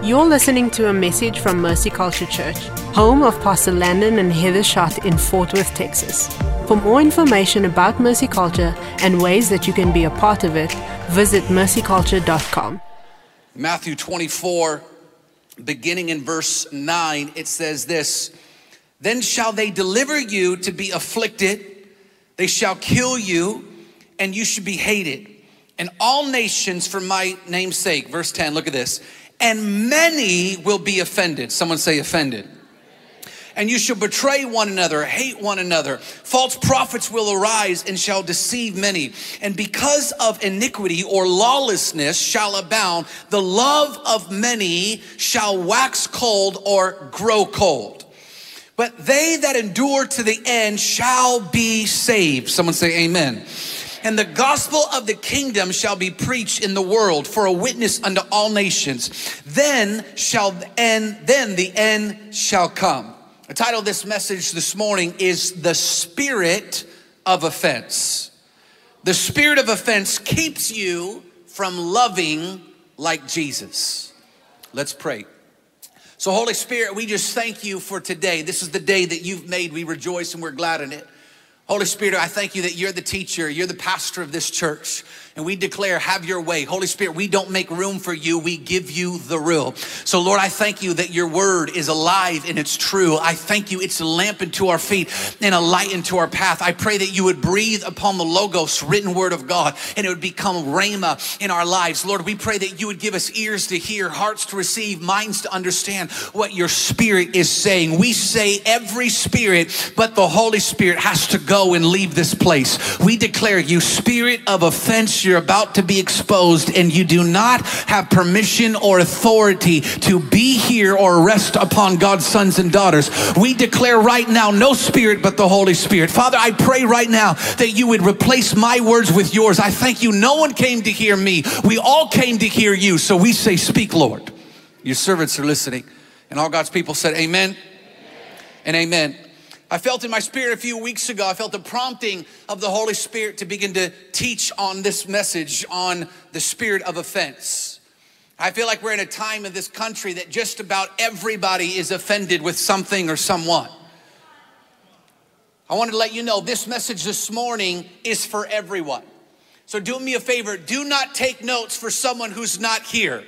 You're listening to a message from Mercy Culture Church, home of Pastor Landon and Heather Schott in Fort Worth, Texas. For more information about Mercy Culture and ways that you can be a part of it, visit mercyculture.com. Matthew 24, beginning in verse 9, it says this: "Then shall they deliver you to be afflicted, they shall kill you, and you should be hated, and all nations for my name's sake." Verse 10, look at this. "And many will be offended." Someone say offended. "And you shall betray one another, hate one another. False prophets will arise and shall deceive many. And because of iniquity or lawlessness shall abound, the love of many shall wax cold or grow cold. But they that endure to the end shall be saved." Someone say amen. "And the gospel of the kingdom shall be preached in the world for a witness unto all nations. Then the end shall come." The title of this message this morning is "The Spirit of Offense." The spirit of offense keeps you from loving like Jesus. Let's pray. So Holy Spirit, we just thank you for today. This is the day that you've made. We rejoice and we're glad in it. Holy Spirit, I thank you that you're the teacher, you're the pastor of this church, and we declare, have your way. Holy Spirit, we don't make room for you, we give you the room. So Lord, I thank you that your word is alive and it's true. I thank you it's a lamp unto our feet and a light into our path. I pray that you would breathe upon the Logos, written word of God, and it would become Rhema in our lives. Lord, we pray that you would give us ears to hear, hearts to receive, minds to understand what your Spirit is saying. We say every spirit but the Holy Spirit has to go and leave this place. We declare you, spirit of offense, you're about to be exposed, and you do not have permission or authority to be here or rest upon God's sons and daughters. We declare right now, no spirit but the Holy Spirit. Father, I pray right now that you would replace my words with yours. I thank you. No one came to hear me. We all came to hear you. So we say, speak, Lord. Your servants are listening. And all God's people said, amen, and amen. I felt in my spirit a few weeks ago, I felt the prompting of the Holy Spirit to begin to teach on this message on the spirit of offense. I feel like we're in a time in this country that just about everybody is offended with something or someone. I wanted to let you know this message this morning is for everyone. So do me a favor, do not take notes for someone who's not here.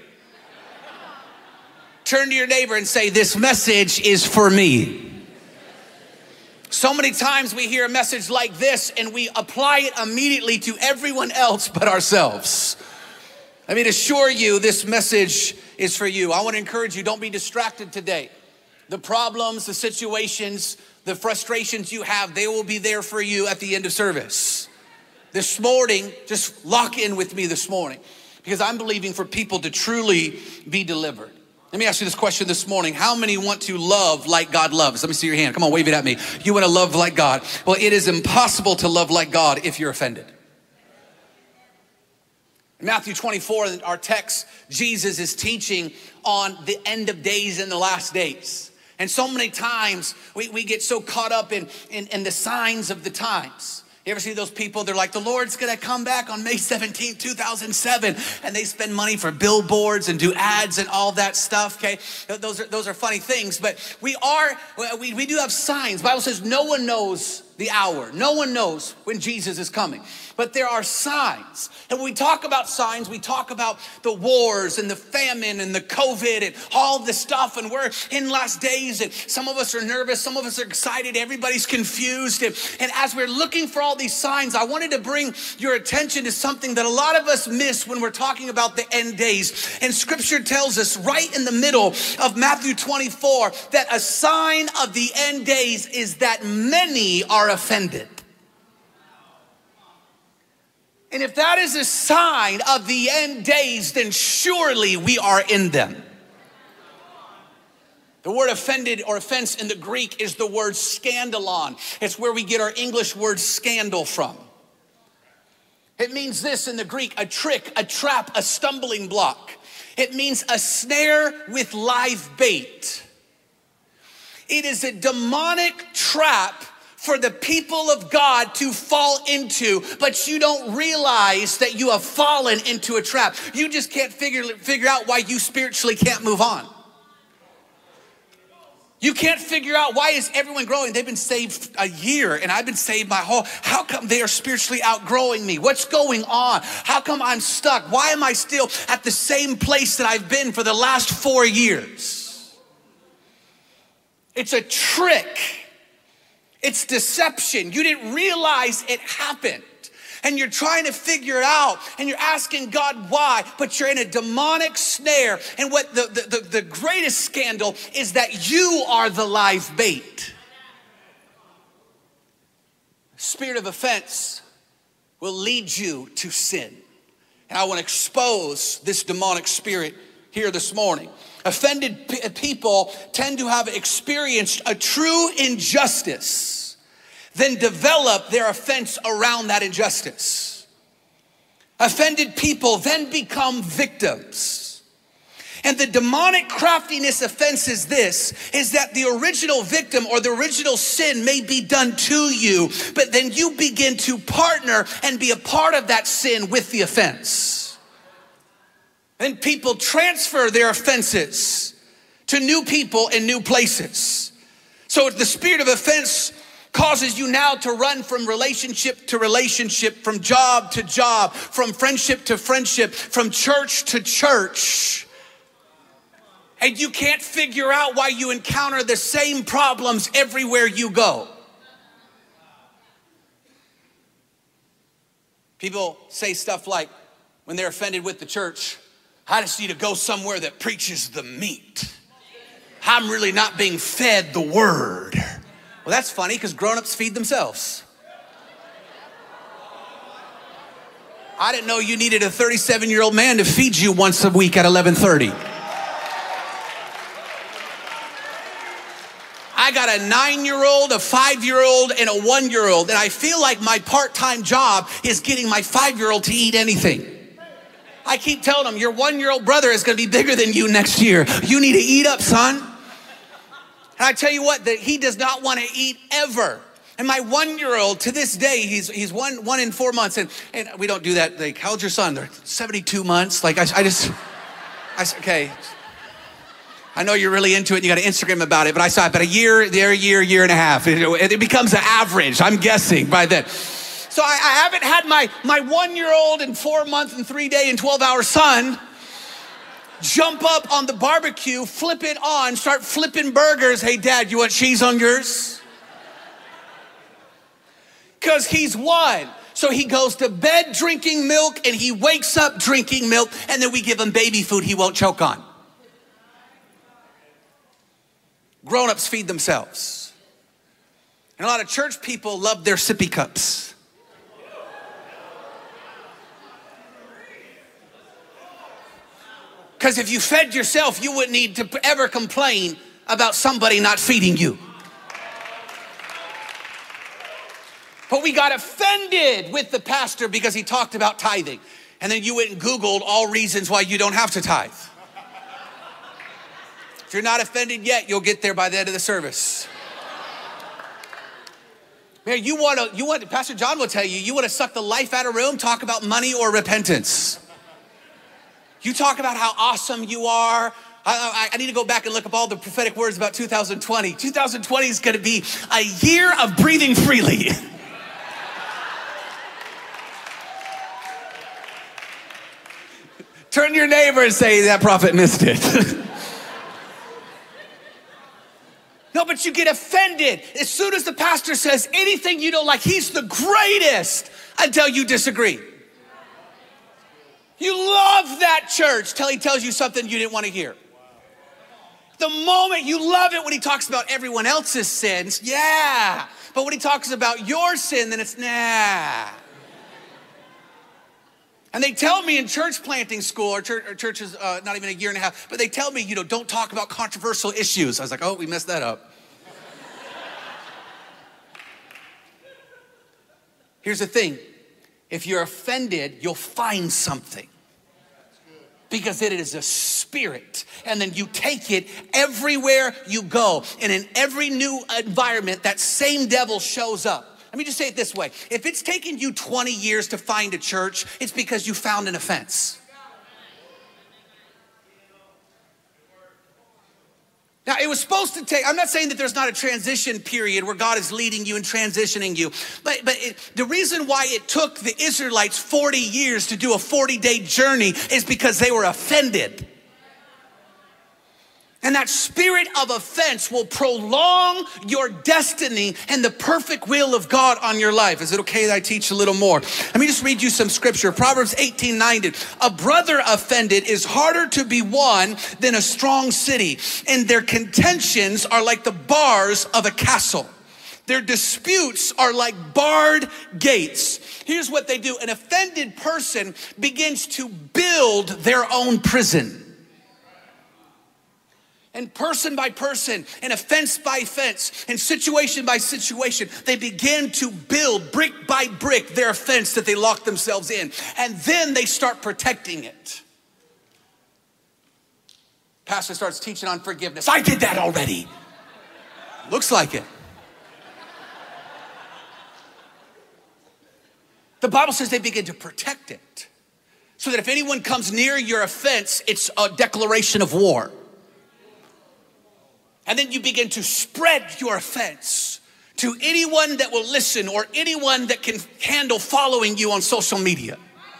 Turn to your neighbor and say, this message is for me. So many times we hear a message like this and we apply it immediately to everyone else but ourselves. Let me assure you this message is for you. I want to encourage you, don't be distracted today. The problems, the situations, the frustrations you have, they will be there for you at the end of service. This morning, just lock in with me this morning, because I'm believing for people to truly be delivered. Let me ask you this question this morning. How many want to love like God loves? Let me see your hand. Come on, wave it at me. You want to love like God. Well, it is impossible to love like God if you're offended. In Matthew 24, our text, Jesus is teaching on the end of days and the last days. And so many times we get so caught up in the signs of the times. You ever see those people, they're like, the Lord's gonna come back on May 17, 2007. And they spend money for billboards and do ads and all that stuff, okay? Those are funny things, but we do have signs. The Bible says no one knows the hour. No one knows when Jesus is coming. But there are signs. And when we talk about signs, we talk about the wars and the famine and the COVID and all the stuff. And we're in last days, and some of us are nervous, some of us are excited, everybody's confused. And as we're looking for all these signs, I wanted to bring your attention to something that a lot of us miss when we're talking about the end days. And scripture tells us right in the middle of Matthew 24 that a sign of the end days is that many are offended. And if that is a sign of the end days, then surely we are in them. The word offended or offense in the Greek is the word scandalon. It's where we get our English word scandal from. It means this in the Greek: a trick, a trap, a stumbling block. It means a snare with live bait. It is a demonic trap for the people of God to fall into, but you don't realize that you have fallen into a trap. You just can't figure out why you spiritually can't move on. You can't figure out why is everyone growing. They've been saved a year and I've been saved my whole, how come they are spiritually outgrowing me? What's going on? How come I'm stuck? Why am I still at the same place that I've been for the last 4 years? It's a trick. It's deception. You didn't realize it happened. And you're trying to figure it out and you're asking God why, but you're in a demonic snare. And what the greatest scandal is that you are the live bait. Spirit of offense will lead you to sin. And I want to expose this demonic spirit here this morning. Offended people tend to have experienced a true injustice, then develop their offense around that injustice. Offended people then become victims. And the demonic craftiness offense is this, is that the original victim or the original sin may be done to you, but then you begin to partner and be a part of that sin with the offense. And people transfer their offenses to new people in new places. So the spirit of offense causes you now to run from relationship to relationship, from job to job, from friendship to friendship, from church to church. And you can't figure out why you encounter the same problems everywhere you go. People say stuff like, when they're offended with the church, I just need to go somewhere that preaches the meat. I'm really not being fed the word. Well, that's funny because grown-ups feed themselves. I didn't know you needed a 37-year-old man to feed you once a week at 11:30. I got a 9-year-old, a 5-year-old, and a 1-year-old, and I feel like my part-time job is getting my 5-year-old to eat anything. I keep telling him, your 1-year-old brother is going to be bigger than you next year. You need to eat up, son. And I tell you what, that he does not want to eat ever. And my 1-year-old, to this day, he's one in 4 months. And we don't do that. Like, how old's your son? They're 72 months. Like, okay. I know you're really into it. You got an Instagram about it. But I saw it about a year and a half. It becomes an average, I'm guessing, by then. So I haven't had my 1-year-old and 4-month and 3-day and 12-hour son jump up on the barbecue, flip it on, start flipping burgers. Hey, Dad, you want cheese on yours? Because he's 1. So he goes to bed drinking milk and he wakes up drinking milk, and then we give him baby food he won't choke on. Grown-ups feed themselves. And a lot of church people love their sippy cups. Because if you fed yourself, you wouldn't need to ever complain about somebody not feeding you. But we got offended with the pastor because he talked about tithing. And then you went and Googled all reasons why you don't have to tithe. If you're not offended yet, you'll get there by the end of the service. Man, Pastor John will tell you, you want to suck the life out of a room, talk about money or repentance. You talk about how awesome you are. I need to go back and look up all the prophetic words about 2020. 2020 is going to be a year of breathing freely. Turn to your neighbor and say, that prophet missed it. No, but you get offended as soon as the pastor says anything you don't like. He's the greatest until you disagree. You love that church till he tells you something you didn't want to hear. The moment you love it when he talks about everyone else's sins, yeah. But when he talks about your sin, then it's nah. And they tell me in church planting school, or church is not even a year and a half, but they tell me, don't talk about controversial issues. I was like, oh, we messed that up. Here's the thing. If you're offended, you'll find something. because it is a spirit. And then you take it everywhere you go. And in every new environment, that same devil shows up. Let me just say it this way. If it's taken you 20 years to find a church, it's because you found an offense. Now, it was supposed to take, I'm not saying that there's not a transition period where God is leading you and transitioning you, but the reason why it took the Israelites 40 years to do a 40-day journey is because they were offended. And that spirit of offense will prolong your destiny and the perfect will of God on your life. Is it okay that I teach a little more? Let me just read you some scripture. Proverbs 18:9. A brother offended is harder to be won than a strong city, and their contentions are like the bars of a castle. Their disputes are like barred gates. Here's what they do. An offended person begins to build their own prison. And person by person, and offense by offense, and situation by situation, they begin to build brick by brick their offense that they lock themselves in. And then they start protecting it. Pastor starts teaching on forgiveness. I did that already. Looks like it. The Bible says they begin to protect it. So that if anyone comes near your offense, it's a declaration of war. And then you begin to spread your offense to anyone that will listen or anyone that can handle following you on social media.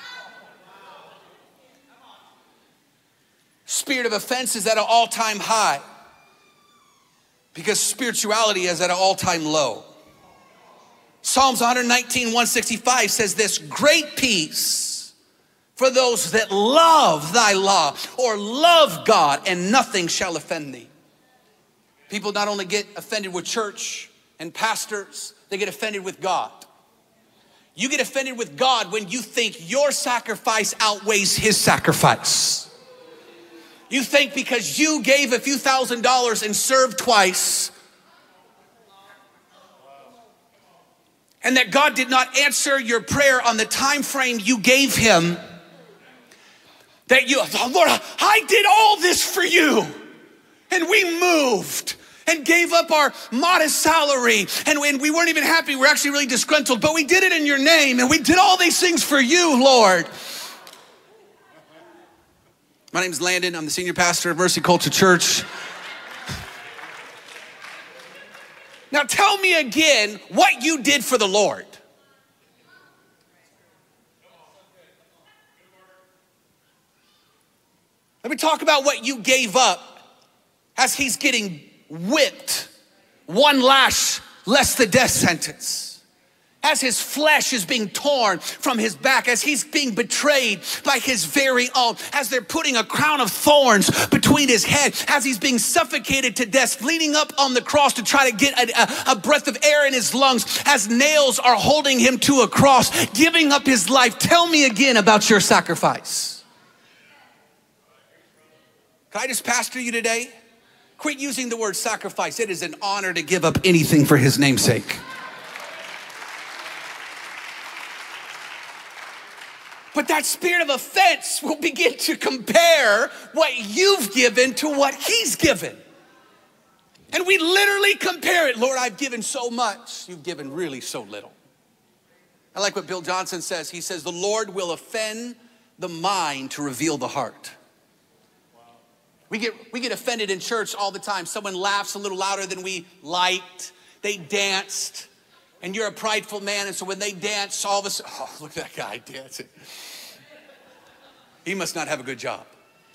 Spirit of offense is at an all-time high because spirituality is at an all-time low. Psalms 119, 165 says this, great peace for those that love thy law or love God, and nothing shall offend thee. People not only get offended with church and pastors, they get offended with God. You get offended with God when you think your sacrifice outweighs his sacrifice. You think because you gave a few $1,000s and served twice, and that God did not answer your prayer on the time frame you gave him, that you, oh Lord, I did all this for you. And we moved and gave up our modest salary. And when we weren't even happy, we're actually really disgruntled, but we did it in your name. And we did all these things for you, Lord. My name is Landon. I'm the senior pastor of Mercy Culture Church. Now tell me again what you did for the Lord. Let me talk about what you gave up as he's getting whipped, one lash less the death sentence. As his flesh is being torn from his back, as he's being betrayed by his very own, as they're putting a crown of thorns between his head, as he's being suffocated to death, leaning up on the cross to try to get a breath of air in his lungs, as nails are holding him to a cross, giving up his life. Tell me again about your sacrifice. Can I just pastor you today? Quit using the word sacrifice. It is an honor to give up anything for his name's sake. But that spirit of offense will begin to compare what you've given to what he's given. And we literally compare it. Lord, I've given so much. You've given really so little. I like what Bill Johnson says. He says, the Lord will offend the mind to reveal the heart. We get offended in church all the time. Someone laughs a little louder than we liked. They danced, and you're a prideful man, and so when they dance, all of a sudden, oh, look at that guy dancing. He must not have a good job.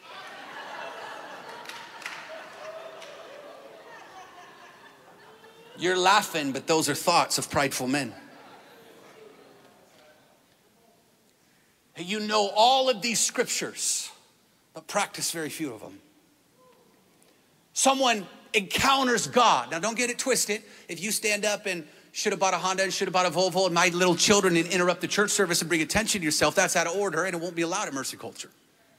You're laughing, but those are thoughts of prideful men. You know all of these scriptures, but practice very few of them. Someone encounters God. Now don't get it twisted. If you stand up and should have bought a Honda and should have bought a Volvo and my little children and interrupt the church service and bring attention to yourself, that's out of order and it won't be allowed in Mercy Culture.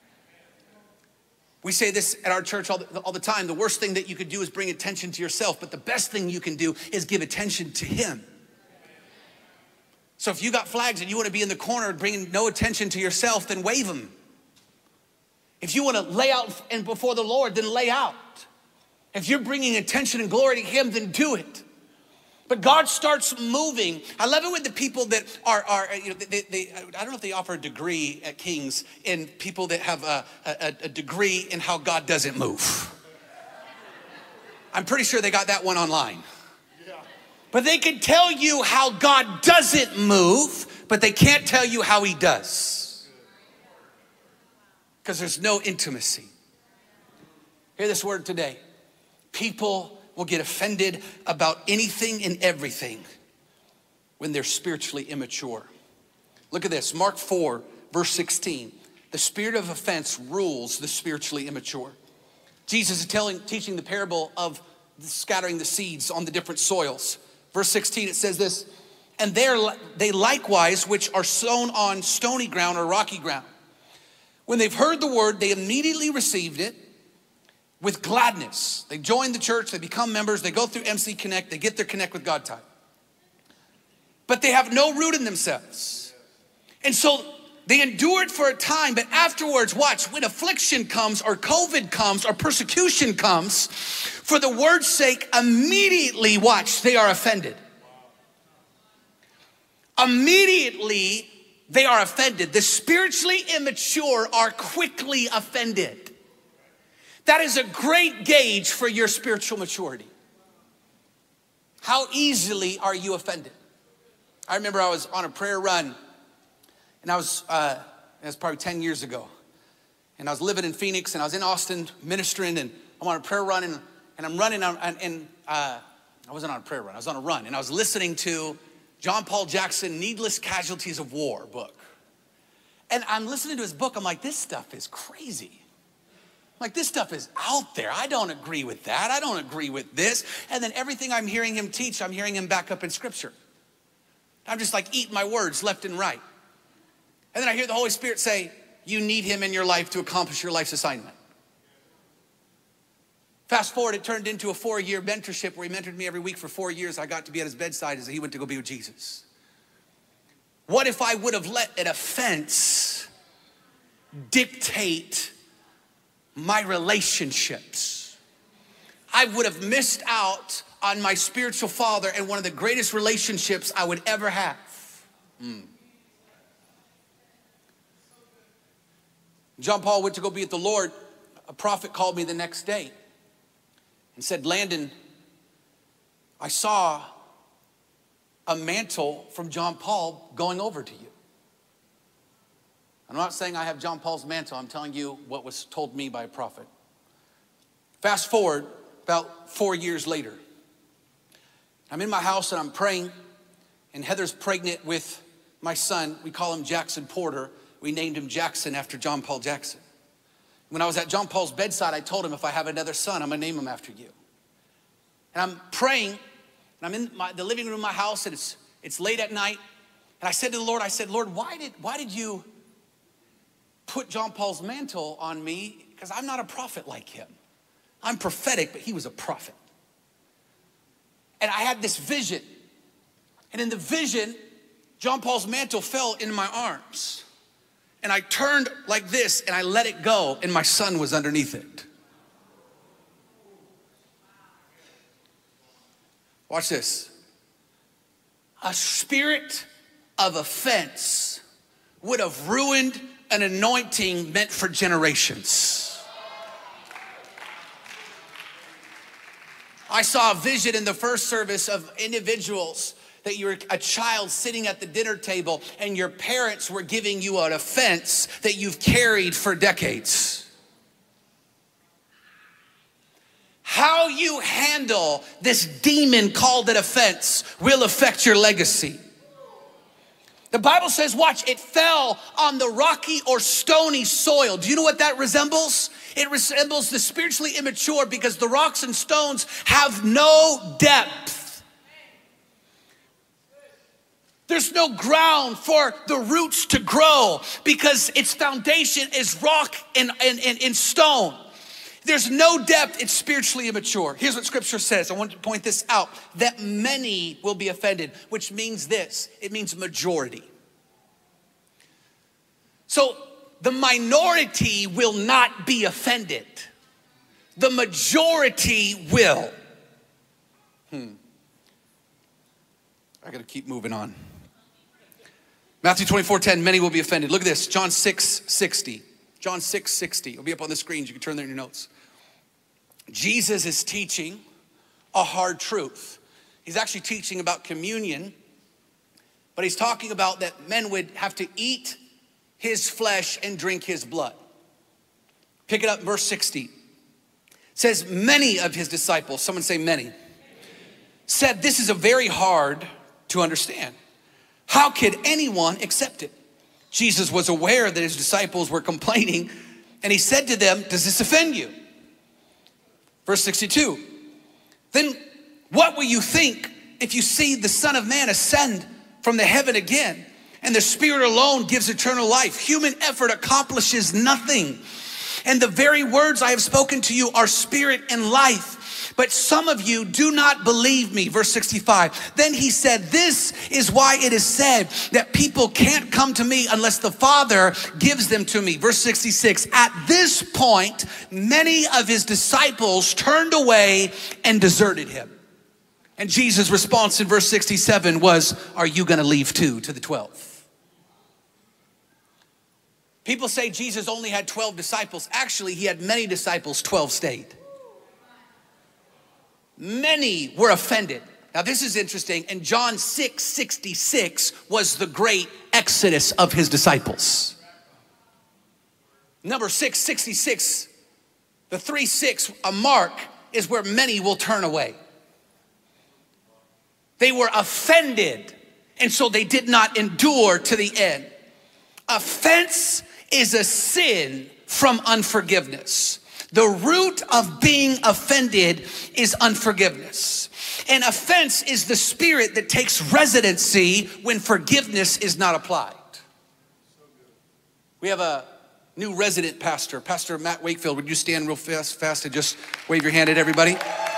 We say this at our church all the time. The worst thing that you could do is bring attention to yourself, but the best thing you can do is give attention to him. So if you got flags and you want to be in the corner bringing no attention to yourself, then wave them. If you want to lay out and before the Lord, then lay out. If you're bringing attention and glory to him, then do it. But God starts moving. I love it with the people that are I don't know if they offer a degree at King's in people that have a degree in how God doesn't move. I'm pretty sure they got that one online. But they can tell you how God doesn't move, but they can't tell you how he does. Because there's no intimacy. Hear this word today. People will get offended about anything and everything when they're spiritually immature. Look at this, Mark 4, verse 16. The spirit of offense rules the spiritually immature. Jesus is teaching the parable of scattering the seeds on the different soils. Verse 16, it says this, and they likewise, which are sown on stony ground or rocky ground. When they've heard the word, they immediately received it with gladness. They join the church, they become members, they go through MC Connect, they get their Connect with God time. But they have no root in themselves. And so they endure it for a time, but afterwards, watch, when affliction comes or COVID comes or persecution comes, for the word's sake, immediately, watch, they are offended. Immediately, they are offended. The spiritually immature are quickly offended. That is a great gauge for your spiritual maturity. How easily are you offended? I remember I was on a prayer run, and it was probably 10 years ago. And I was living in Phoenix, and I was in Austin ministering, and I'm on a prayer run, and I'm running, and I wasn't on a prayer run, I was on a run, and I was listening to John Paul Jackson, Needless Casualties of War book. And I'm listening to his book, I'm like, this stuff is crazy. Like, this stuff is out there. I don't agree with that. I don't agree with this. And then everything I'm hearing him teach, I'm hearing him back up in scripture. I'm just like eating my words left and right. And then I hear the Holy Spirit say, you need him in your life to accomplish your life's assignment. Fast forward, it turned into a 4-year mentorship where he mentored me every week for 4 years. I got to be at his bedside as he went to go be with Jesus. What if I would have let an offense dictate my relationships? I would have missed out on my spiritual father and one of the greatest relationships I would ever have. John Paul went to go be with the Lord. A prophet called me the next day and said, Landon, I saw a mantle from John Paul going over to you. I'm not saying I have John Paul's mantle. I'm telling you what was told me by a prophet. Fast forward about 4 years later. I'm in my house and I'm praying, and Heather's pregnant with my son. We call him Jackson Porter. We named him Jackson after John Paul Jackson. When I was at John Paul's bedside, I told him, if I have another son, I'm gonna name him after you. And I'm praying, and I'm in the living room of my house, and it's late at night. And I said to the Lord, Lord, why did you put John Paul's mantle on me? Because I'm not a prophet like him. I'm prophetic, but he was a prophet. And I had this vision. And in the vision, John Paul's mantle fell into my arms. And I turned like this and I let it go, and my son was underneath it. Watch this. A spirit of offense would have ruined an anointing meant for generations. I saw a vision in the first service of individuals that you were a child sitting at the dinner table and your parents were giving you an offense that you've carried for decades. How you handle this demon called an offense will affect your legacy. The Bible says, watch, it fell on the rocky or stony soil. Do you know what that resembles? It resembles the spiritually immature, because the rocks and stones have no depth. There's no ground for the roots to grow because its foundation is rock and stone. There's no depth. It's spiritually immature. Here's what scripture says. I want to point this out. That many will be offended, which means this. It means majority. So the minority will not be offended. The majority will. I gotta keep moving on. Matthew 24:10, many will be offended. Look at this, John 6:60. John 6:60, it'll be up on the screens. You can turn there in your notes. Jesus is teaching a hard truth. He's actually teaching about communion, but he's talking about that men would have to eat his flesh and drink his blood. Pick it up, verse 60. It says, many of his disciples, someone say many, said, this is a very hard to understand. How could anyone accept it? Jesus was aware that his disciples were complaining, and he said to them, does this offend you? Verse 62, then what will you think if you see the Son of Man ascend from the heaven again, and the Spirit alone gives eternal life? Human effort accomplishes nothing. And the very words I have spoken to you are spirit and life. But some of you do not believe me. Verse 65. Then he said, this is why it is said that people can't come to me unless the Father gives them to me. Verse 66. At this point, many of his disciples turned away and deserted him. And Jesus' response in verse 67 was, are you going to leave too, to the 12? People say Jesus only had 12 disciples. Actually, he had many disciples, 12 stayed. Many were offended. Now this is interesting. And John 6:66 was the great exodus of his disciples. Number 666, the 3:6, a mark, is where many will turn away. They were offended, and so they did not endure to the end. Offense is a sin from unforgiveness. The root of being offended is unforgiveness. And offense is the spirit that takes residency when forgiveness is not applied. We have a new resident pastor, Pastor Matt Wakefield. Would you stand real fast and just wave your hand at everybody?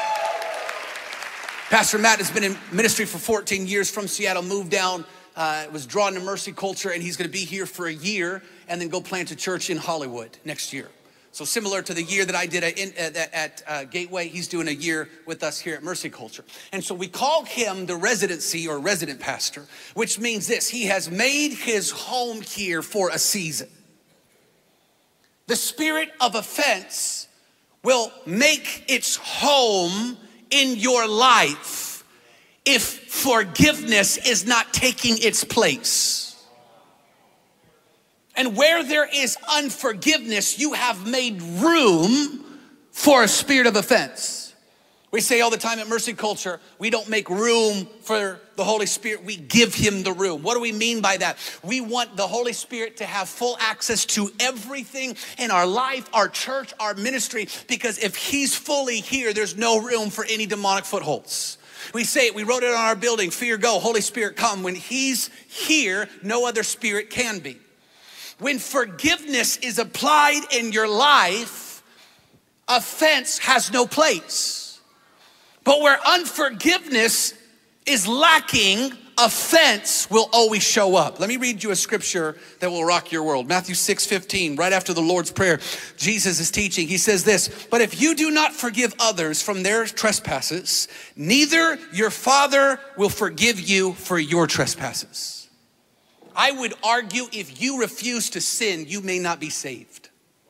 Pastor Matt has been in ministry for 14 years from Seattle, moved down, was drawn to Mercy Culture, and he's gonna be here for a year and then go plant a church in Hollywood next year. So similar to the year that I did at Gateway, he's doing a year with us here at Mercy Culture. And so we call him the residency or resident pastor, which means this: he has made his home here for a season. The spirit of offense will make its home in your life if forgiveness is not taking its place. And where there is unforgiveness, you have made room for a spirit of offense. We say all the time at Mercy Culture, we don't make room for the Holy Spirit, we give him the room. What do we mean by that? We want the Holy Spirit to have full access to everything in our life, our church, our ministry, because if he's fully here, there's no room for any demonic footholds. We say it, we wrote it on our building, fear go, Holy Spirit come. When he's here, no other spirit can be. When forgiveness is applied in your life, offense has no place. But where unforgiveness is lacking, offense will always show up. Let me read you a scripture that will rock your world. Matthew 6:15, right after the Lord's Prayer, Jesus is teaching. He says this, but if you do not forgive others from their trespasses, neither your Father will forgive you for your trespasses. I would argue if you refuse to sin, you may not be saved.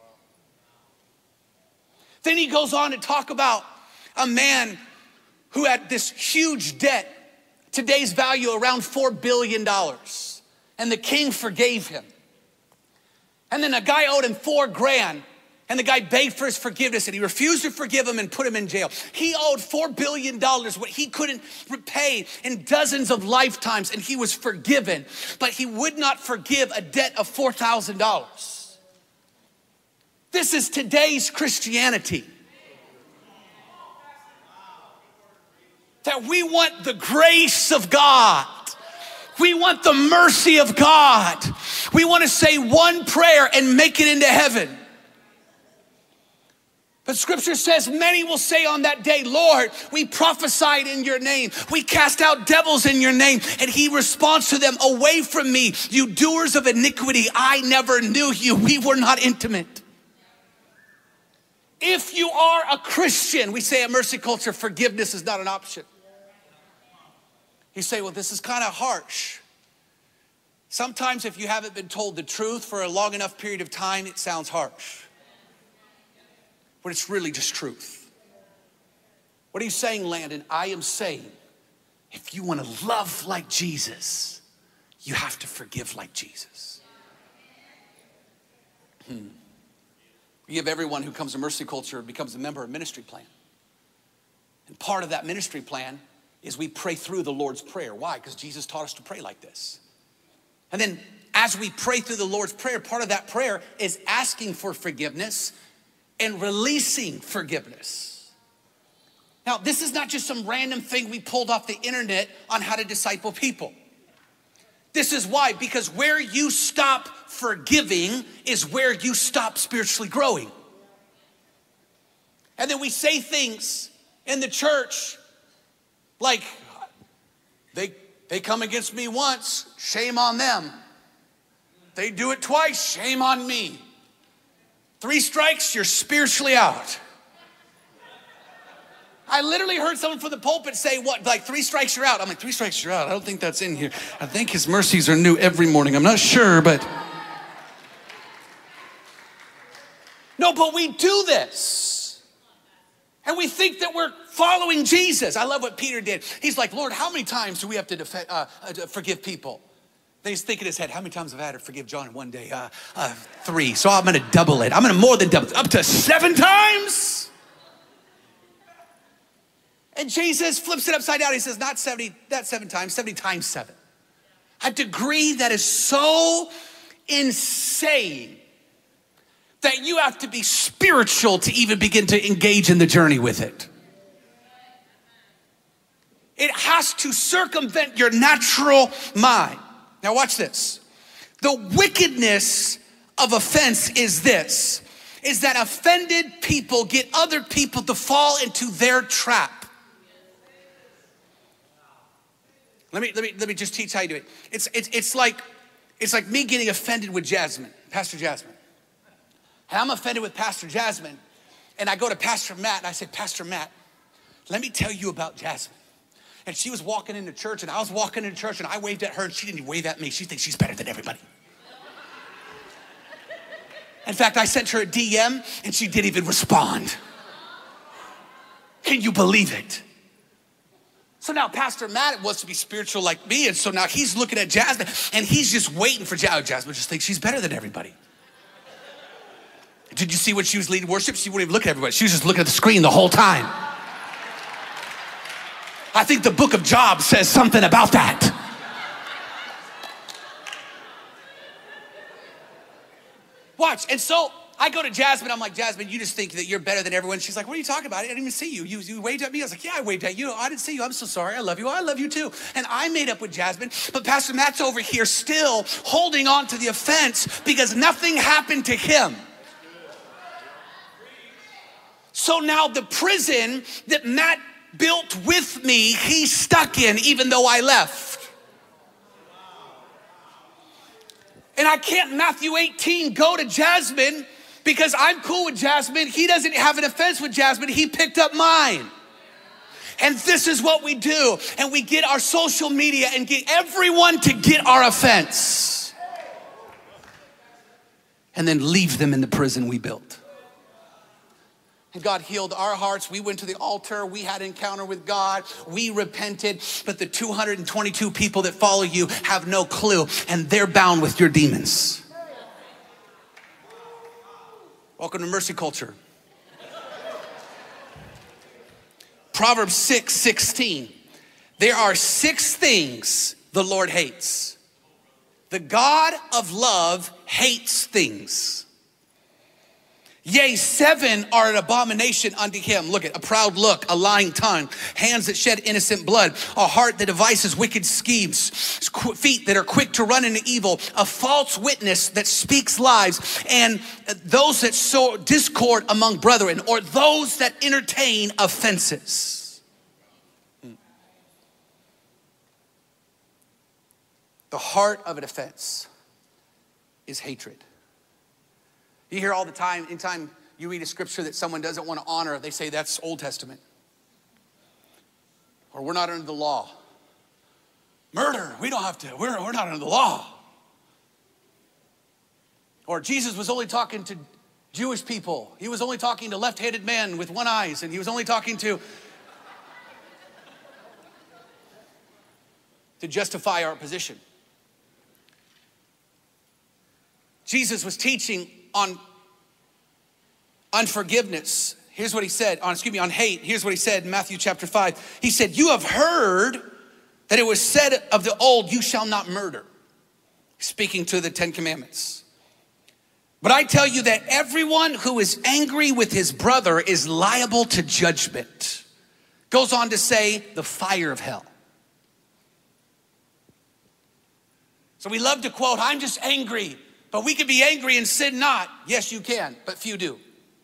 Then he goes on to talk about a man who had this huge debt, today's value around $4 billion. And the king forgave him. And then a guy owed him $4,000. And the guy begged for his forgiveness and he refused to forgive him and put him in jail. He owed $4 billion, what he couldn't repay in dozens of lifetimes, and he was forgiven. But he would not forgive a debt of $4,000. This is today's Christianity. That we want the grace of God. We want the mercy of God. We want to say one prayer and make it into heaven. But scripture says many will say on that day, Lord, we prophesied in your name. We cast out devils in your name. And he responds to them, away from me, you doers of iniquity. I never knew you. We were not intimate. If you are a Christian, we say at Mercy Culture, forgiveness is not an option. You say, well, this is kind of harsh. Sometimes if you haven't been told the truth for a long enough period of time, it sounds harsh. But it's really just truth. What are you saying, Landon? I am saying, if you want to love like Jesus, you have to forgive like Jesus. We give everyone who comes to Mercy Culture becomes a member of Ministry Plan. And part of that ministry plan is we pray through the Lord's Prayer. Why? Because Jesus taught us to pray like this. And then as we pray through the Lord's Prayer, part of that prayer is asking for forgiveness and releasing forgiveness. Now, this is not just some random thing we pulled off the internet on how to disciple people. This is why, because where you stop forgiving is where you stop spiritually growing. And then we say things in the church like, they come against me once, shame on them. They do it twice, shame on me. 3 strikes, you're spiritually out. I literally heard someone from the pulpit say, what, like 3 strikes, you're out. I'm like, 3 strikes, you're out. I don't think that's in here. I think his mercies are new every morning. I'm not sure, but. No, but we do this. And we think that we're following Jesus. I love what Peter did. He's like, Lord, how many times do we have to forgive people? Then he's thinking in his head, how many times have I had to forgive John in one day? 3. So I'm going to double it. I'm going to more than double it. Up to 7 times. And Jesus flips it upside down. He says, not 70, not 7 times, 70 times 7. A degree that is so insane that you have to be spiritual to even begin to engage in the journey with it. It has to circumvent your natural mind. Now watch this. The wickedness of offense is this, is that offended people get other people to fall into their trap. Let me just teach how you do it. It's like me getting offended with Jasmine, Pastor Jasmine. And I'm offended with Pastor Jasmine, and I go to Pastor Matt and I say, Pastor Matt, let me tell you about Jasmine. And she was walking into church, and I was walking into church, and I waved at her, and she didn't even wave at me. She thinks she's better than everybody. In fact, I sent her a DM, and she didn't even respond. Can you believe it? So now Pastor Matt wants to be spiritual like me, and so now he's looking at Jasmine, and he's just waiting for Jasmine. Jasmine just thinks she's better than everybody. Did you see when she was leading worship? She wouldn't even look at everybody. She was just looking at the screen the whole time. I think the book of Job says something about that. Watch. And so I go to Jasmine. I'm like, Jasmine, you just think that you're better than everyone. She's like, what are you talking about? I didn't even see you. You waved at me. I was like, yeah, I waved at you. I didn't see you. I'm so sorry. I love you. I love you too. And I made up with Jasmine. But Pastor Matt's over here still holding on to the offense because nothing happened to him. So now the prison that Matt built with me, he's stuck in even though I left. And I can't Matthew 18 go to Jasmine because I'm cool with Jasmine. He doesn't have an offense with Jasmine. He picked up mine. And this is what we do. And we get our social media and get everyone to get our offense. And then leave them in the prison we built. And God healed our hearts. We went to the altar. We had an encounter with God. We repented. But the 222 people that follow you have no clue. And they're bound with your demons. Welcome to Mercy Culture. Proverbs 6:16. There are 6 things the Lord hates. The God of love hates things. Yea, 7 are an abomination unto him. Look at a proud look, a lying tongue, hands that shed innocent blood, a heart that devises wicked schemes, feet that are quick to run into evil, a false witness that speaks lies, and those that sow discord among brethren, or those that entertain offenses. The heart of an offense is hatred. You hear all the time, anytime you read a scripture that someone doesn't want to honor, they say that's Old Testament. Or we're not under the law. Murder, we don't have to, we're not under the law. Or Jesus was only talking to Jewish people. He was only talking to left-handed men with one eye, and he was only talking to justify our position. Jesus was teaching on unforgiveness. Here's what he said, on hate. Here's what he said in Matthew chapter 5. He said, you have heard that it was said of the old, you shall not murder. Speaking to the 10 Commandments. But I tell you that everyone who is angry with his brother is liable to judgment. Goes on to say, the fire of hell. So we love to quote, I'm just angry. But we can be angry and sin not. Yes, you can, but few do.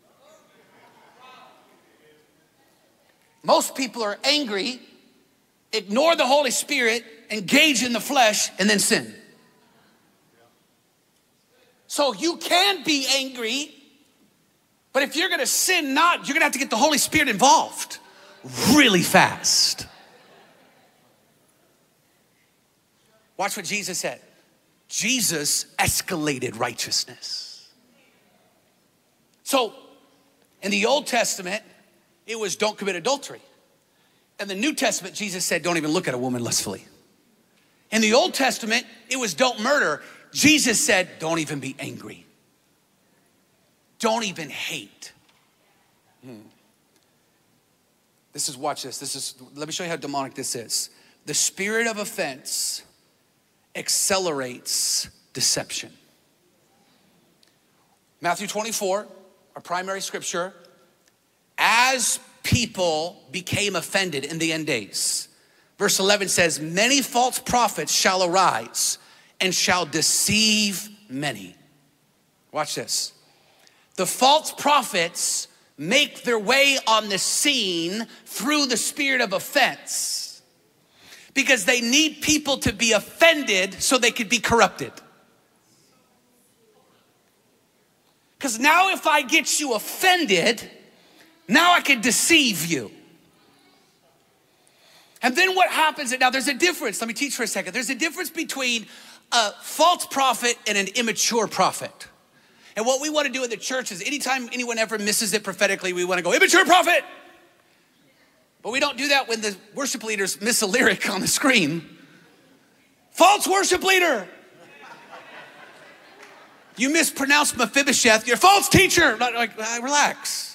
Most people are angry, ignore the Holy Spirit, engage in the flesh, and then sin. So you can be angry, but if you're gonna sin not, you're gonna have to get the Holy Spirit involved really fast. Watch what Jesus said. Jesus escalated righteousness. So in the Old Testament, it was don't commit adultery. In the New Testament, Jesus said, don't even look at a woman lustfully. In the Old Testament, it was don't murder. Jesus said, don't even be angry. Don't even hate. Watch this. Let me show you how demonic this is. The spirit of offense accelerates deception. Matthew 24, our primary scripture. As people became offended in the end days, verse 11 says, many false prophets shall arise and shall deceive many. Watch this. The false prophets make their way on the scene through the spirit of offense because they need people to be offended so they could be corrupted. Because now if I get you offended, now I can deceive you. And then what happens, now there's a difference, let me teach for a second. There's a difference between a false prophet and an immature prophet. And what we want to do in the church is anytime anyone ever misses it prophetically, we want to go, immature prophet. But we don't do that when the worship leaders miss a lyric on the screen. False worship leader. You mispronounced Mephibosheth, you're a false teacher. Like, relax.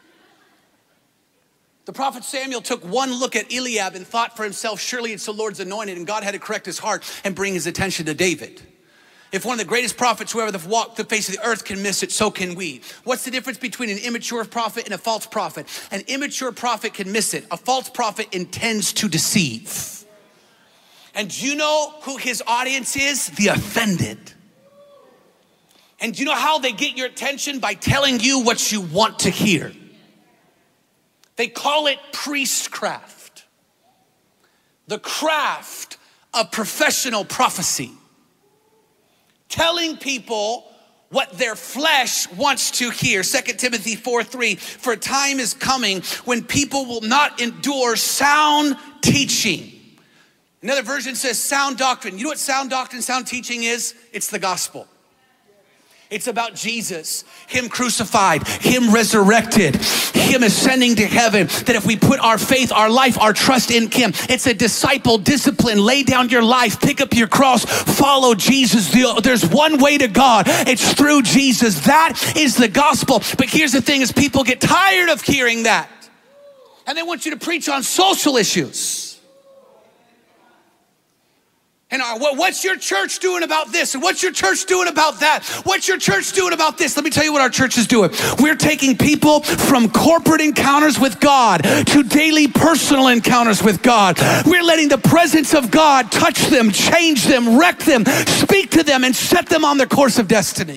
The prophet Samuel took one look at Eliab and thought for himself, surely it's the Lord's anointed, and God had to correct his heart and bring his attention to David. If one of the greatest prophets who ever walked the face of the earth can miss it, so can we. What's the difference between an immature prophet and a false prophet? An immature prophet can miss it. A false prophet intends to deceive. And do you know who his audience is? The offended. And do you know how they get your attention? By telling you what you want to hear. They call it priestcraft. The craft of professional prophecy. Telling people what their flesh wants to hear. 2 Timothy 4:3, for a time is coming when people will not endure sound teaching. Another version says sound doctrine. You know what sound doctrine, sound teaching is? It's the gospel. It's about Jesus, him crucified, him resurrected, him ascending to heaven. That if we put our faith, our life, our trust in him, it's a disciple discipline. Lay down your life, pick up your cross, follow Jesus. There's one way to God. It's through Jesus. That is the gospel. But here's the thing is people get tired of hearing that. And they want you to preach on social issues. And what's your church doing about this? And what's your church doing about that? What's your church doing about this? Let me tell you what our church is doing. We're taking people from corporate encounters with God to daily personal encounters with God. We're letting the presence of God touch them, change them, wreck them, speak to them, and set them on their course of destiny.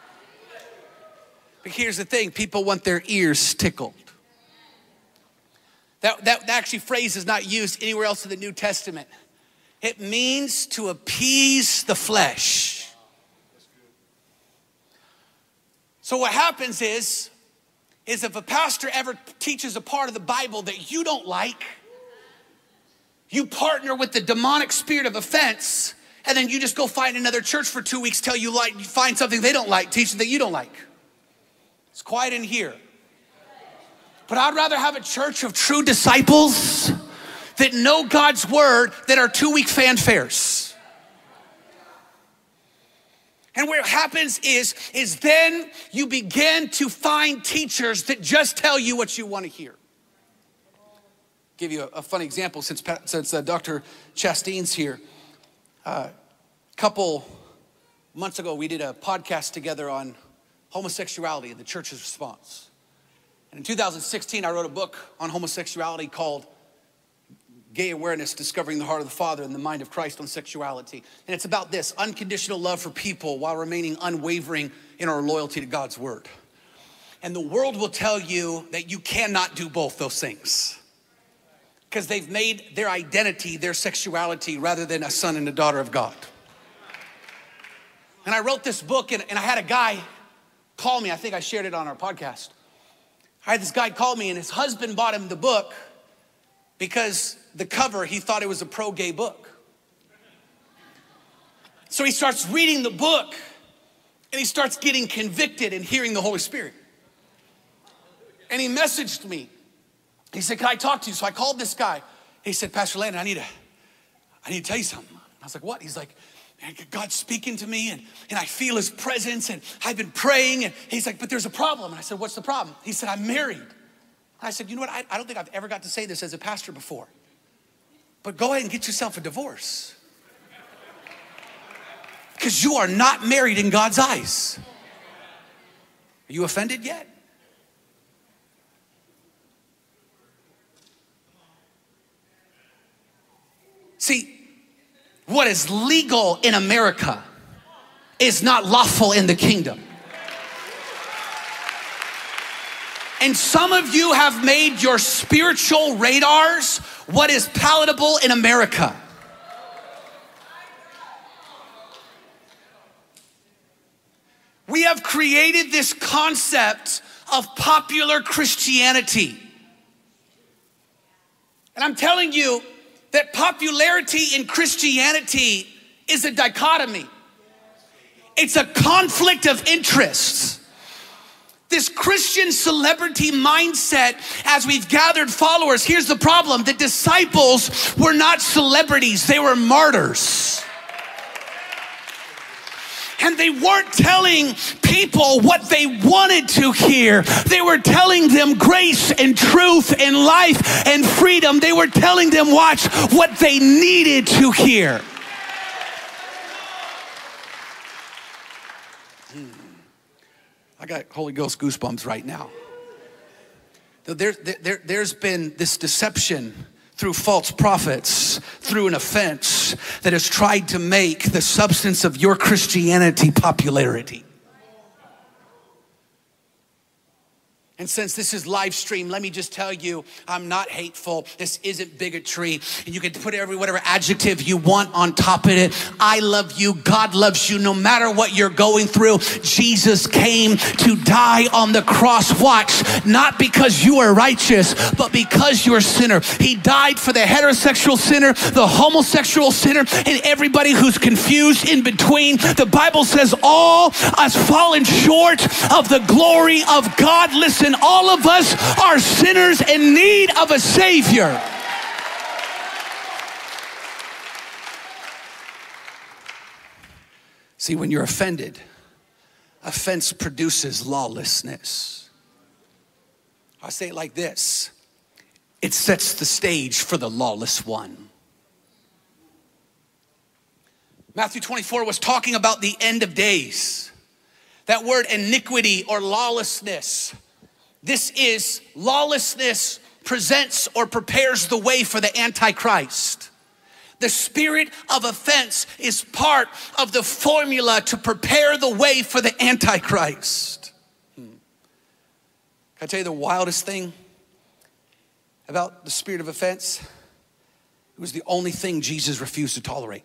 But here's the thing, people want their ears tickled. That actually phrase is not used anywhere else in the New Testament. It means to appease the flesh. So what happens is if a pastor ever teaches a part of the Bible that you don't like, you partner with the demonic spirit of offense, and then you just go find another church for 2 weeks till you find something they don't like, teaching that you don't like. It's quiet in here. But I'd rather have a church of true disciples that know God's word that are 2-week fanfares. And what happens is then you begin to find teachers that just tell you what you want to hear. Give you a funny example since Dr. Chastain's here. A couple months ago, we did a podcast together on homosexuality and the church's response. And in 2016, I wrote a book on homosexuality called Gay Awareness, Discovering the Heart of the Father and the Mind of Christ on Sexuality. And it's about this, unconditional love for people while remaining unwavering in our loyalty to God's word. And the world will tell you that you cannot do both those things because they've made their identity, their sexuality, rather than a son and a daughter of God. And I wrote this book and I had a guy call me. I think I shared it on our podcast. I had this guy call me and his husband bought him the book because the cover, he thought it was a pro-gay book. So he starts reading the book and he starts getting convicted and hearing the Holy Spirit. And he messaged me. He said, can I talk to you? So I called this guy. He said, Pastor Landon, I need to tell you something. I was like, what? He's like, God's speaking to me and I feel his presence and I've been praying. And he's like, but there's a problem. And I said, what's the problem? He said, I'm married. I said, you know what? I don't think I've ever got to say this as a pastor before, but go ahead and get yourself a divorce because you are not married in God's eyes. Are you offended yet? See, what is legal in America is not lawful in the kingdom. And some of you have made your spiritual radars what is palatable in America. We have created this concept of popular Christianity. And I'm telling you that popularity in Christianity is a dichotomy. It's a conflict of interests. This Christian celebrity mindset, as we've gathered followers, here's the problem. The disciples were not celebrities, they were martyrs. And they weren't telling people what they wanted to hear. They were telling them grace and truth and life and freedom. They were telling them, watch, what they needed to hear. I got Holy Ghost goosebumps right now. There's been this deception through false prophets, through an offense that has tried to make the substance of your Christianity popularity. And since this is live stream, let me just tell you, I'm not hateful. This isn't bigotry. And you can put whatever adjective you want on top of it. I love you. God loves you. No matter what you're going through, Jesus came to die on the cross. Watch, not because you are righteous, but because you're a sinner. He died for the heterosexual sinner, the homosexual sinner, and everybody who's confused in between. The Bible says all us fallen short of the glory of God. Listen, all of us are sinners in need of a Savior. See, when you're offended, offense produces lawlessness. I say it like this: it sets the stage for the lawless one. Matthew 24 was talking about the end of days. That word iniquity or lawlessness. This is lawlessness presents or prepares the way for the Antichrist. The spirit of offense is part of the formula to prepare the way for the Antichrist. Can I tell you the wildest thing about the spirit of offense? It was the only thing Jesus refused to tolerate.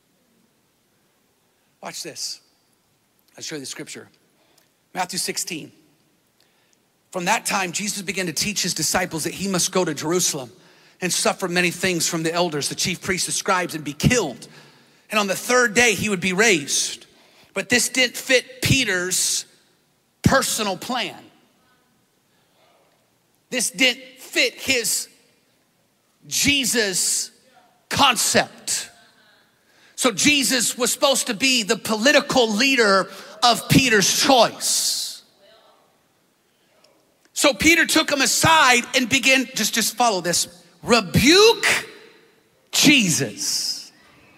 Watch this. I'll show you the scripture. Matthew 16. From that time, Jesus began to teach his disciples that he must go to Jerusalem and suffer many things from the elders, the chief priests, the scribes, and be killed. And on the third day, he would be raised. But this didn't fit Peter's personal plan. This didn't fit his Jesus concept. So Jesus was supposed to be the political leader of Peter's choice. So Peter took him aside and began, just follow this, rebuke Jesus.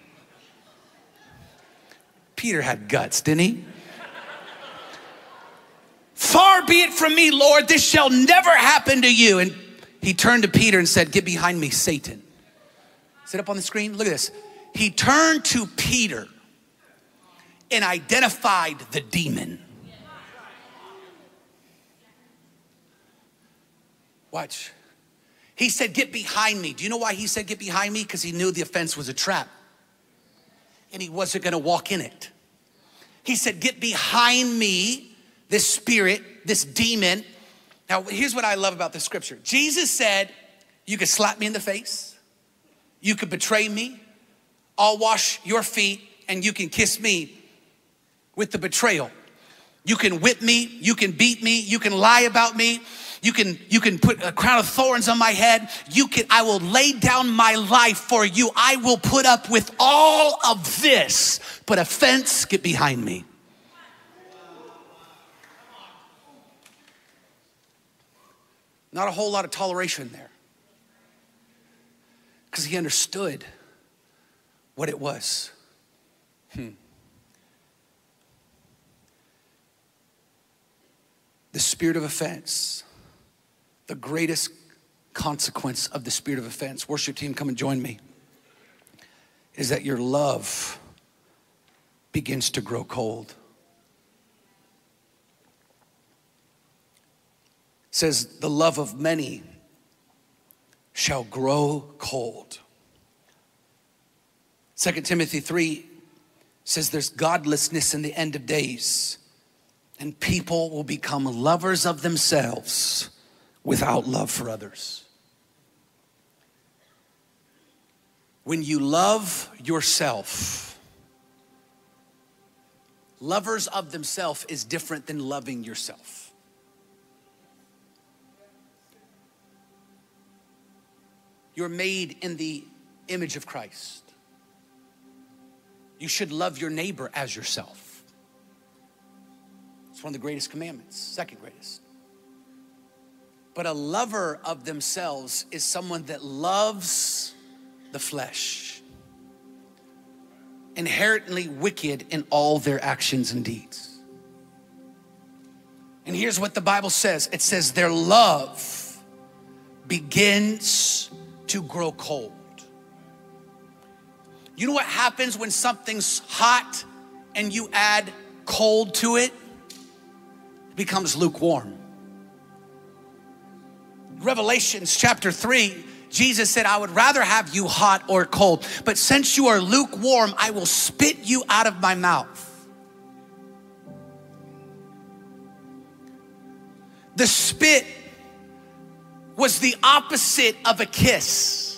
Peter had guts, didn't he? Far be it from me, Lord, this shall never happen to you. And he turned to Peter and said, get behind me, Satan. Is it up on the screen? Look at this. He turned to Peter and identified the demon. Watch. He said, get behind me. Do you know why he said, get behind me? Because he knew the offense was a trap and he wasn't going to walk in it. He said, get behind me, this spirit, this demon. Now, here's what I love about the scripture. Jesus said, you could slap me in the face. You could betray me. I'll wash your feet and you can kiss me with the betrayal. You can whip me. You can beat me. You can lie about me. You can put a crown of thorns on my head. I will lay down my life for you. I will put up with all of this, but offense, get behind me. Not a whole lot of toleration there. Because he understood what it was. The spirit of offense, the greatest consequence of the spirit of offense, worship team, come and join me, is that your love begins to grow cold. It says, the love of many shall grow cold. 2 Timothy 3 says there's godlessness in the end of days, and people will become lovers of themselves without love for others. When you love yourself, lovers of themselves is different than loving yourself. You're made in the image of Christ. You should love your neighbor as yourself. It's one of the greatest commandments, second greatest. But a lover of themselves is someone that loves the flesh, inherently wicked in all their actions and deeds. And here's what the Bible says. It says their love begins to grow cold. You know what happens when something's hot and you add cold to it? It becomes lukewarm. Revelations chapter 3, Jesus said, I would rather have you hot or cold, but since you are lukewarm, I will spit you out of my mouth. The spit was the opposite of a kiss.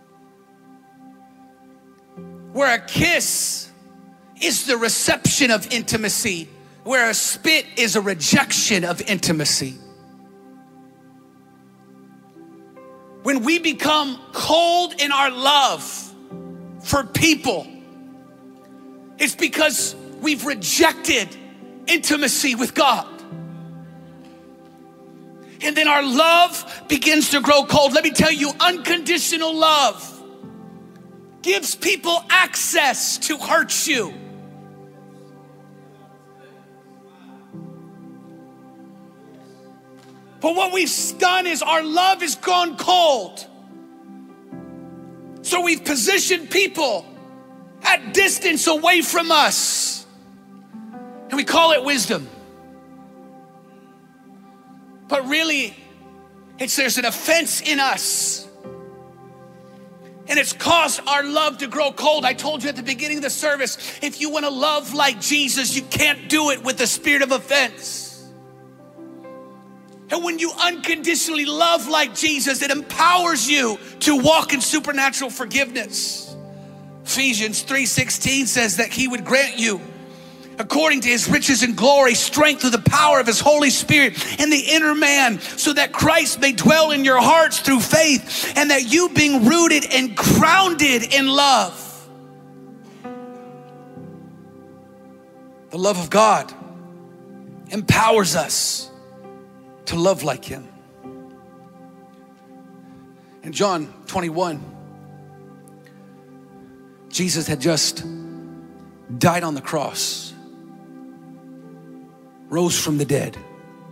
Where a kiss is the reception of intimacy, where a spit is a rejection of intimacy. When we become cold in our love for people, it's because we've rejected intimacy with God. And then our love begins to grow cold. Let me tell you, unconditional love gives people access to hurt you. But what we've done is our love has gone cold. So we've positioned people at distance away from us. And we call it wisdom. But really, there's an offense in us. And it's caused our love to grow cold. I told you at the beginning of the service, if you want to love like Jesus, you can't do it with the spirit of offense. And when you unconditionally love like Jesus, it empowers you to walk in supernatural forgiveness. Ephesians 3:16 says that he would grant you, according to his riches and glory, strength through the power of his Holy Spirit in the inner man, so that Christ may dwell in your hearts through faith, and that you, being rooted and grounded in love. The love of God empowers us to love like him. In John 21, Jesus had just died on the cross, rose from the dead.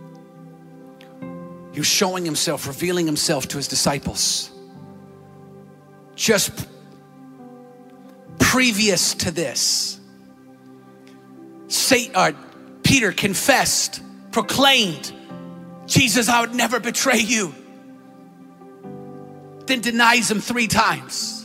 He was showing himself, revealing himself to his disciples. Just previous to this, Peter confessed, proclaimed, Jesus, I would never betray you. Then denies him 3 times.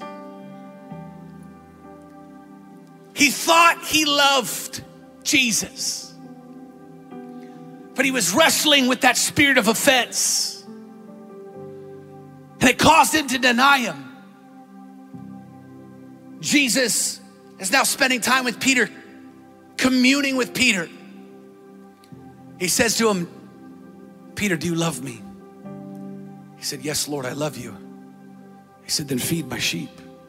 He thought he loved Jesus, but he was wrestling with that spirit of offense, and it caused him to deny him. Jesus is now spending time with Peter, communing with Peter. He says to him, Peter, do you love me? He said, yes, Lord, I love you. He said, then feed my sheep.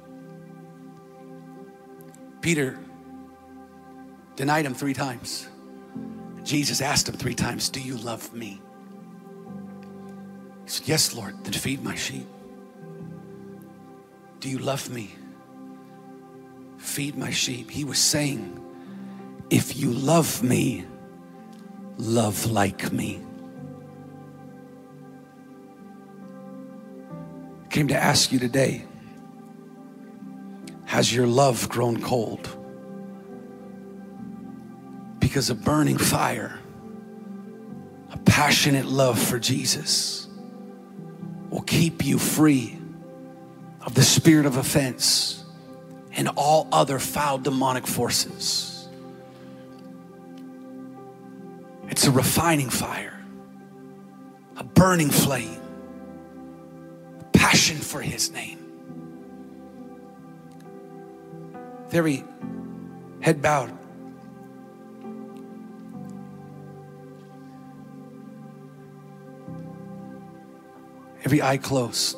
Peter denied him 3 times. Jesus asked him 3 times, do you love me? He said, yes, Lord, then feed my sheep. Do you love me? Feed my sheep. He was saying, if you love me, love like me. I came to ask you today, has your love grown cold? Because a burning fire, a passionate love for Jesus will keep you free of the spirit of offense and all other foul demonic forces. It's a refining fire, a burning flame, a passion for his name. With every head bowed, every eye closed,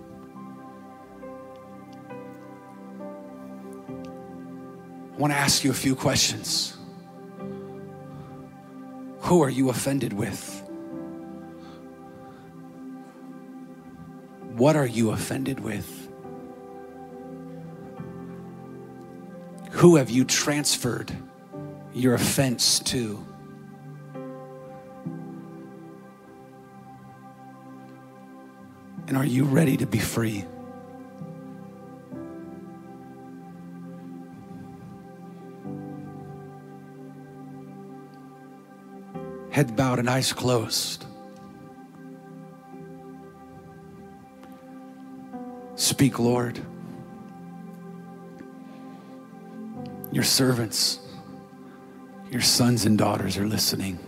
I want to ask you a few questions. Who are you offended with? What are you offended with? Who have you transferred your offense to? And are you ready to be free? Head bowed and eyes closed. Speak, Lord. Your servants, your sons and daughters are listening.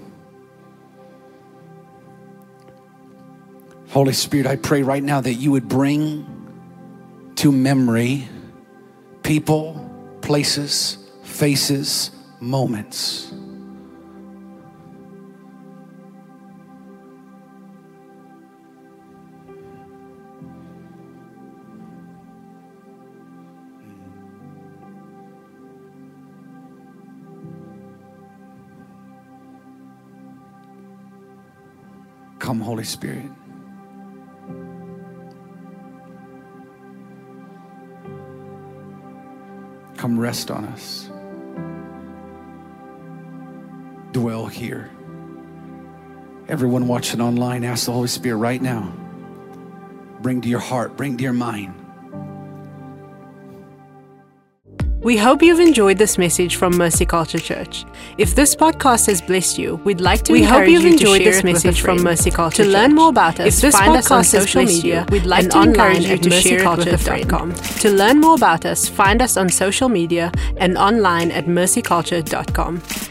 Holy Spirit, I pray right now that you would bring to memory people, places, faces, moments. Come, Holy Spirit. Come rest on us. Dwell here. Everyone watching online, ask the Holy Spirit right now. Bring to your heart, bring to your mind. We hope you've enjoyed this message from Mercy Culture Church. If this podcast has blessed you, we'd like to encourage you to share this message from Mercy Culture Church. To learn more about us, find us on social media. We'd like to encourage you to share it with a friend. To learn more about us, find us on social media and online at mercyculture.com.